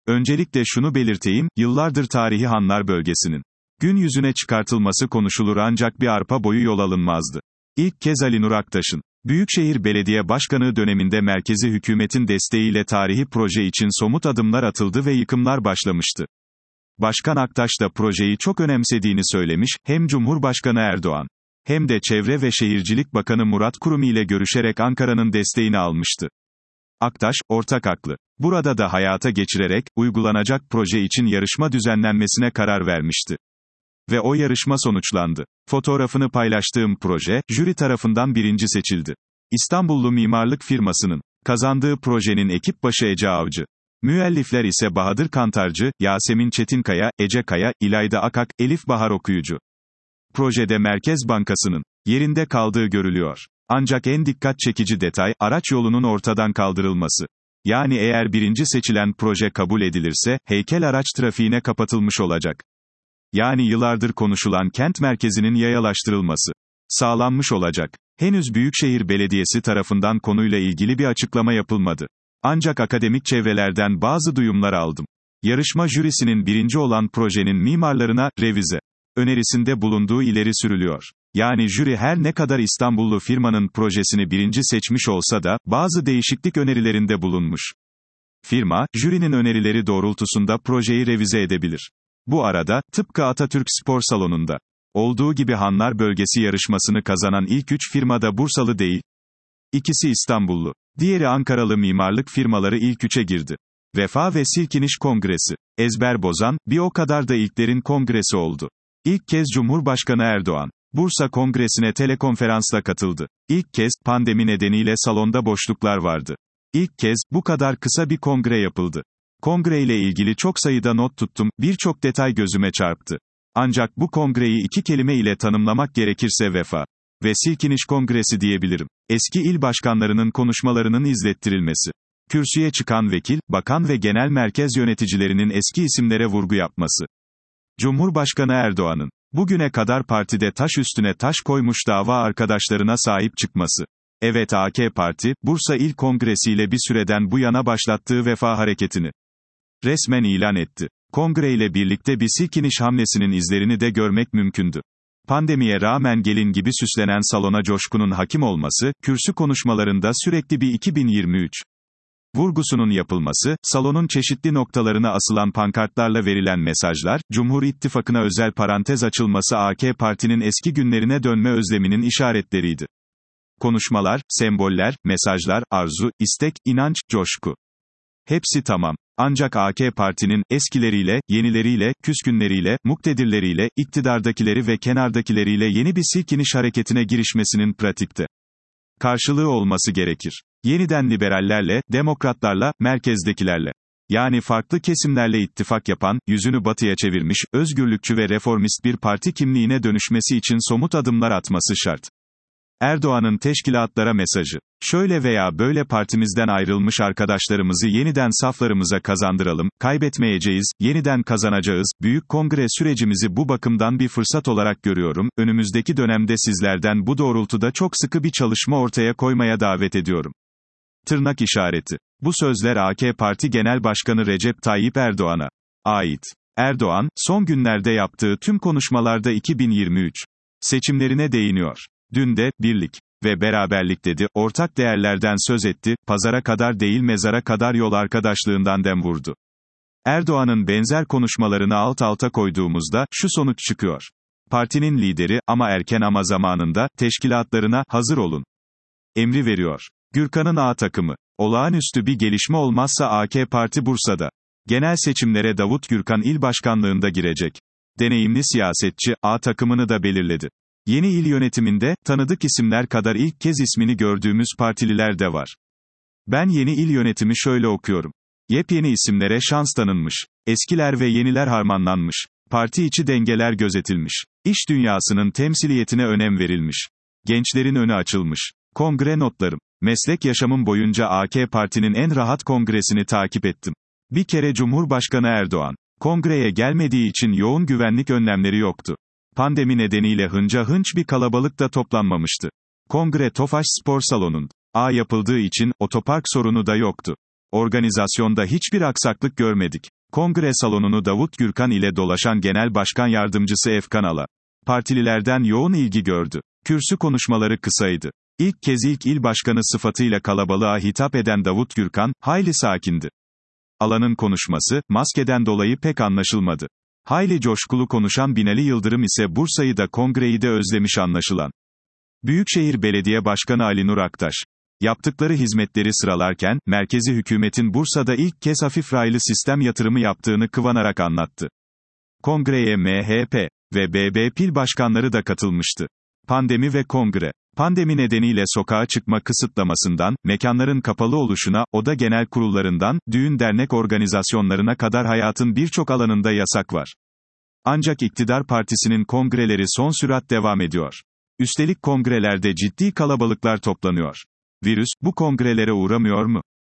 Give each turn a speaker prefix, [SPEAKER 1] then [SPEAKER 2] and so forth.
[SPEAKER 1] Öncelikle şunu belirteyim, yıllardır tarihi Hanlar bölgesinin gün yüzüne çıkartılması konuşulur ancak bir arpa boyu yol alınmazdı. İlk kez Ali Nur Aktaş'ın Büyükşehir Belediye Başkanlığı döneminde merkezi hükümetin desteğiyle tarihi proje için somut adımlar atıldı ve yıkımlar başlamıştı. Başkan Aktaş da projeyi çok önemsediğini söylemiş, hem Cumhurbaşkanı Erdoğan hem de Çevre ve Şehircilik Bakanı Murat Kurum ile görüşerek Ankara'nın desteğini almıştı. Aktaş, ortak aklı burada da hayata geçirerek, uygulanacak proje için yarışma düzenlenmesine karar vermişti. Ve o yarışma sonuçlandı. Fotoğrafını paylaştığım proje, jüri tarafından birinci seçildi. İstanbullu mimarlık firmasının kazandığı projenin ekip başı Ece Avcı. Müellifler ise Bahadır Kantarcı, Yasemin Çetinkaya, Ece Kaya, İlayda Akak, Elif Bahar Okuyucu. Projede Merkez Bankası'nın yerinde kaldığı görülüyor. Ancak en dikkat çekici detay, araç yolunun ortadan kaldırılması. Yani eğer birinci seçilen proje kabul edilirse, heykel araç trafiğine kapatılmış olacak. Yani yıllardır konuşulan kent merkezinin yayalaştırılması sağlanmış olacak. Henüz Büyükşehir Belediyesi tarafından konuyla ilgili bir açıklama yapılmadı. Ancak akademik çevrelerden bazı duyumlar aldım. Yarışma jürisinin birinci olan projenin mimarlarına revize önerisinde bulunduğu ileri sürülüyor. Yani jüri her ne kadar İstanbullu firmanın projesini birinci seçmiş olsa da, bazı değişiklik önerilerinde bulunmuş. Firma, jürinin önerileri doğrultusunda projeyi revize edebilir. Bu arada, tıpkı Atatürk Spor Salonu'nda olduğu gibi Hanlar bölgesi yarışmasını kazanan ilk 3 firma da Bursalı değil. İkisi İstanbullu. Diğeri Ankaralı mimarlık firmaları ilk 3'e girdi. Vefa ve Silkiniş Kongresi. Ezber bozan, bir o kadar da ilklerin kongresi oldu. İlk kez Cumhurbaşkanı Erdoğan, Bursa Kongresi'ne telekonferansla katıldı. İlk kez, pandemi nedeniyle salonda boşluklar vardı. İlk kez, bu kadar kısa bir kongre yapıldı. Kongreyle ilgili çok sayıda not tuttum, birçok detay gözüme çarptı. Ancak bu kongreyi 2 kelime ile tanımlamak gerekirse Vefa ve Silkiniş Kongresi diyebilirim. Eski il başkanlarının konuşmalarının izlettirilmesi. Kürsüye çıkan vekil, bakan ve genel merkez yöneticilerinin eski isimlere vurgu yapması. Cumhurbaşkanı Erdoğan'ın bugüne kadar partide taş üstüne taş koymuş dava arkadaşlarına sahip çıkması. Evet, AK Parti, Bursa İl Kongresi ile bir süreden bu yana başlattığı Vefa hareketini resmen ilan etti. Kongreyle birlikte bir silkiniş hamlesinin izlerini de görmek mümkündü. Pandemiye rağmen gelin gibi süslenen salona coşkunun hakim olması, kürsü konuşmalarında sürekli bir 2023 vurgusunun yapılması, salonun çeşitli noktalarına asılan pankartlarla verilen mesajlar, Cumhur İttifakı'na özel parantez açılması AK Parti'nin eski günlerine dönme özleminin işaretleriydi. Konuşmalar, semboller, mesajlar, arzu, istek, inanç, coşku. Hepsi tamam. Ancak AK Parti'nin, eskileriyle, yenileriyle, küskünleriyle, muktedirleriyle, iktidardakileri ve kenardakileriyle yeni bir silkiniş hareketine girişmesinin pratikte karşılığı olması gerekir. Yeniden liberallerle, demokratlarla, merkezdekilerle. Yani farklı kesimlerle ittifak yapan, yüzünü batıya çevirmiş, özgürlükçü ve reformist bir parti kimliğine dönüşmesi için somut adımlar atması şart. Erdoğan'ın teşkilatlara mesajı. Şöyle veya böyle partimizden ayrılmış arkadaşlarımızı yeniden saflarımıza kazandıralım, kaybetmeyeceğiz, yeniden kazanacağız, büyük kongre sürecimizi bu bakımdan bir fırsat olarak görüyorum, önümüzdeki dönemde sizlerden bu doğrultuda çok sıkı bir çalışma ortaya koymaya davet ediyorum. Tırnak işareti. Bu sözler AK Parti Genel Başkanı Recep Tayyip Erdoğan'a ait. Erdoğan, son günlerde yaptığı tüm konuşmalarda 2023 seçimlerine değiniyor. Dün de, birlik ve beraberlik dedi, ortak değerlerden söz etti, pazara kadar değil mezara kadar yol arkadaşlığından dem vurdu. Erdoğan'ın benzer konuşmalarını alt alta koyduğumuzda, şu sonuç çıkıyor. Partinin lideri, ama erken ama zamanında, teşkilatlarına, hazır olun emri veriyor. Gürkan'ın A takımı. Olağanüstü bir gelişme olmazsa AK Parti Bursa'da genel seçimlere Davut Gürkan il başkanlığında girecek. Deneyimli siyasetçi, A takımını da belirledi. Yeni il yönetiminde, tanıdık isimler kadar ilk kez ismini gördüğümüz partililer de var. Ben yeni il yönetimi şöyle okuyorum. Yepyeni isimlere şans tanınmış. Eskiler ve yeniler harmanlanmış. Parti içi dengeler gözetilmiş. İş dünyasının temsiliyetine önem verilmiş. Gençlerin önü açılmış. Kongre notlarım. Meslek yaşamım boyunca AK Parti'nin en rahat kongresini takip ettim. Bir kere Cumhurbaşkanı Erdoğan, kongreye gelmediği için yoğun güvenlik önlemleri yoktu. Pandemi nedeniyle hınca hınç bir kalabalık da toplanmamıştı. Kongre Tofaş Spor Salonu'nda yapıldığı için, otopark sorunu da yoktu. Organizasyonda hiçbir aksaklık görmedik. Kongre salonunu Davut Gürkan ile dolaşan Genel Başkan Yardımcısı Efkan Ala. Partililerden yoğun ilgi gördü. Kürsü konuşmaları kısaydı. İlk kez ilk il başkanı sıfatıyla kalabalığa hitap eden Davut Gürkan, hayli sakindi. Ala'nın konuşması, maskeden dolayı pek anlaşılmadı. Hayli coşkulu konuşan Binali Yıldırım ise Bursa'yı da kongreyi de özlemiş anlaşılan. Büyükşehir Belediye Başkanı Ali Nur Aktaş, yaptıkları hizmetleri sıralarken, merkezi hükümetin Bursa'da ilk kez hafif raylı sistem yatırımı yaptığını kıvanarak anlattı. Kongreye MHP ve BB Pil başkanları da katılmıştı. Pandemi ve kongre. Pandemi nedeniyle sokağa çıkma kısıtlamasından, mekanların kapalı oluşuna, oda genel kurullarından, düğün dernek organizasyonlarına kadar hayatın birçok alanında yasak var. Ancak iktidar partisinin kongreleri son sürat devam ediyor. Üstelik kongrelerde ciddi kalabalıklar toplanıyor. Virüs, bu kongrelere uğramıyor mu?